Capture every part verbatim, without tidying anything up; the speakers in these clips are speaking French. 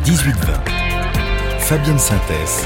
dix-huit vingt. Fabienne Synthèse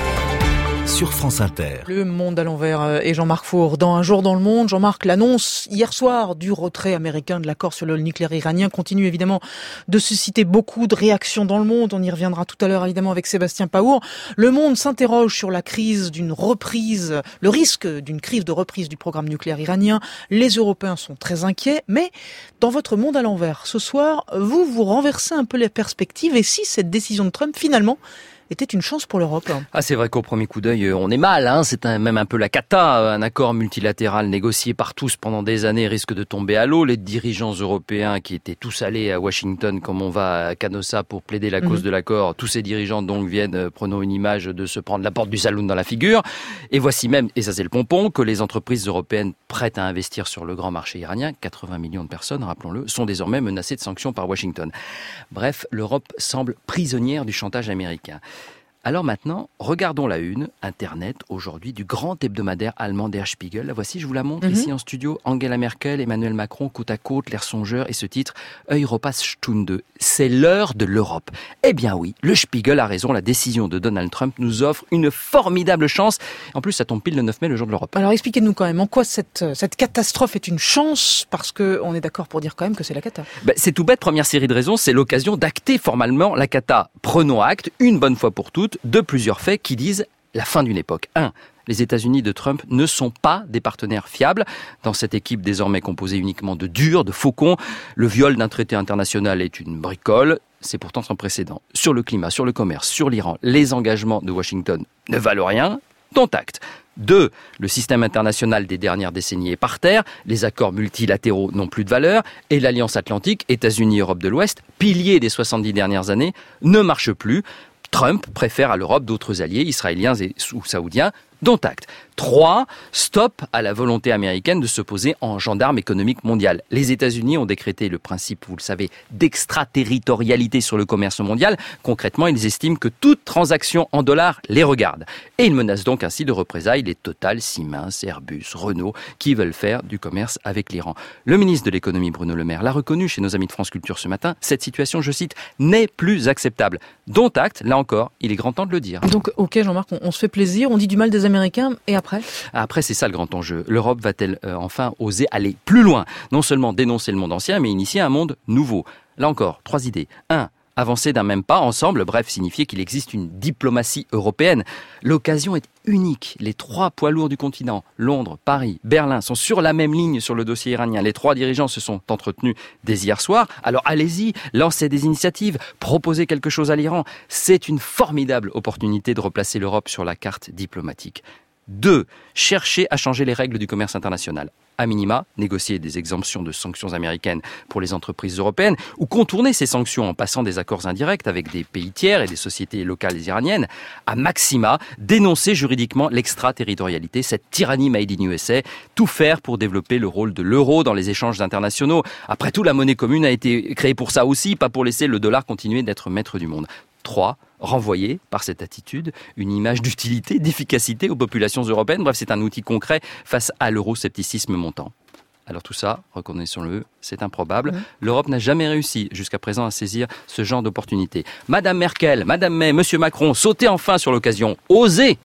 sur France Inter. Le monde à l'envers et Jean-Marc Four. Dans Un jour dans le monde, Jean-Marc, l'annonce hier soir du retrait américain de l'accord sur le nucléaire iranien continue évidemment de susciter beaucoup de réactions dans le monde. On y reviendra tout à l'heure évidemment avec Sébastien Paour. Le monde s'interroge sur la crise d'une reprise, le risque d'une crise de reprise du programme nucléaire iranien. Les Européens sont très inquiets, mais dans votre monde à l'envers, ce soir, vous vous renversez un peu les perspectives. Et si cette décision de Trump, finalement, était une chance pour l'Europe. Ah, c'est vrai qu'au premier coup d'œil, on est mal, hein. C'est un, même un peu la cata. Un accord multilatéral négocié par tous pendant des années risque de tomber à l'eau. Les dirigeants européens qui étaient tous allés à Washington, comme on va à Canossa pour plaider la cause mmh. de l'accord, tous ces dirigeants donc viennent, prenons une image, de se prendre la porte du saloon dans la figure. Et voici même, et ça c'est le pompon, que les entreprises européennes prêtes à investir sur le grand marché iranien, quatre-vingts millions de personnes, rappelons-le, sont désormais menacées de sanctions par Washington. Bref, l'Europe semble prisonnière du chantage américain. Alors maintenant, regardons la une, Internet, aujourd'hui, du grand hebdomadaire allemand Der Spiegel. La voici, je vous la montre, mm-hmm. ici en studio. Angela Merkel, Emmanuel Macron, côte à côte, l'air songeur, et ce titre, Europastunde. C'est l'heure de l'Europe. Eh bien oui, le Spiegel a raison, la décision de Donald Trump nous offre une formidable chance. En plus, ça tombe pile le neuf mai, le jour de l'Europe. Alors expliquez-nous quand même, en quoi cette, cette catastrophe est une chance? Parce qu'on est d'accord pour dire quand même que c'est la cata. Ben, c'est tout bête, première série de raisons, c'est l'occasion d'acter formellement la cata. Prenons acte, une bonne fois pour toutes, de plusieurs faits qui disent la fin d'une époque. un. Les États-Unis de Trump ne sont pas des partenaires fiables. Dans cette équipe désormais composée uniquement de durs, de faucons, le viol d'un traité international est une bricole. C'est pourtant sans précédent. Sur le climat, sur le commerce, sur l'Iran, les engagements de Washington ne valent rien. Dont acte. Deux, le système international des dernières décennies est par terre, les accords multilatéraux n'ont plus de valeur, et l'Alliance Atlantique, États-Unis, Europe de l'Ouest, pilier des soixante-dix dernières années, ne marche plus. Trump préfère à l'Europe d'autres alliés, israéliens et ou saoudiens, dont acte. Trois, stop à la volonté américaine de se poser en gendarme économique mondial. Les États-Unis ont décrété le principe, vous le savez, d'extraterritorialité sur le commerce mondial. Concrètement, ils estiment que toute transaction en dollars les regarde. Et ils menacent donc ainsi de représailles les Total, Siemens, Airbus, Renault, qui veulent faire du commerce avec l'Iran. Le ministre de l'économie, Bruno Le Maire, l'a reconnu chez nos amis de France Culture ce matin. Cette situation, je cite, n'est plus acceptable. Dont acte, là encore, il est grand temps de le dire. Donc, ok Jean-Marc, on, on se fait plaisir, on dit du mal des Américains, et après ? Après, c'est ça le grand enjeu. L'Europe va-t-elle euh, enfin oser aller plus loin ? Non seulement dénoncer le monde ancien, mais initier un monde nouveau. Là encore, trois idées. Un, avancer d'un même pas ensemble, bref, signifier qu'il existe une diplomatie européenne. L'occasion est unique. Les trois poids lourds du continent, Londres, Paris, Berlin, sont sur la même ligne sur le dossier iranien. Les trois dirigeants se sont entretenus dès hier soir. Alors allez-y, lancez des initiatives, proposez quelque chose à l'Iran. C'est une formidable opportunité de replacer l'Europe sur la carte diplomatique. Deux, chercher à changer les règles du commerce international. À minima, négocier des exemptions de sanctions américaines pour les entreprises européennes ou contourner ces sanctions en passant des accords indirects avec des pays tiers et des sociétés locales iraniennes. À maxima, dénoncer juridiquement l'extraterritorialité, cette tyrannie made in U S A, tout faire pour développer le rôle de l'euro dans les échanges internationaux. Après tout, la monnaie commune a été créée pour ça aussi, pas pour laisser le dollar continuer d'être maître du monde. Trois, renvoyer, par cette attitude, une image d'utilité, d'efficacité aux populations européennes. Bref, c'est un outil concret face à l'euroscepticisme montant. Alors tout ça, reconnaissons-le, c'est improbable. Mmh. L'Europe n'a jamais réussi jusqu'à présent à saisir ce genre d'opportunité. Madame Merkel, Madame May, Monsieur Macron, sautez enfin sur l'occasion. Osez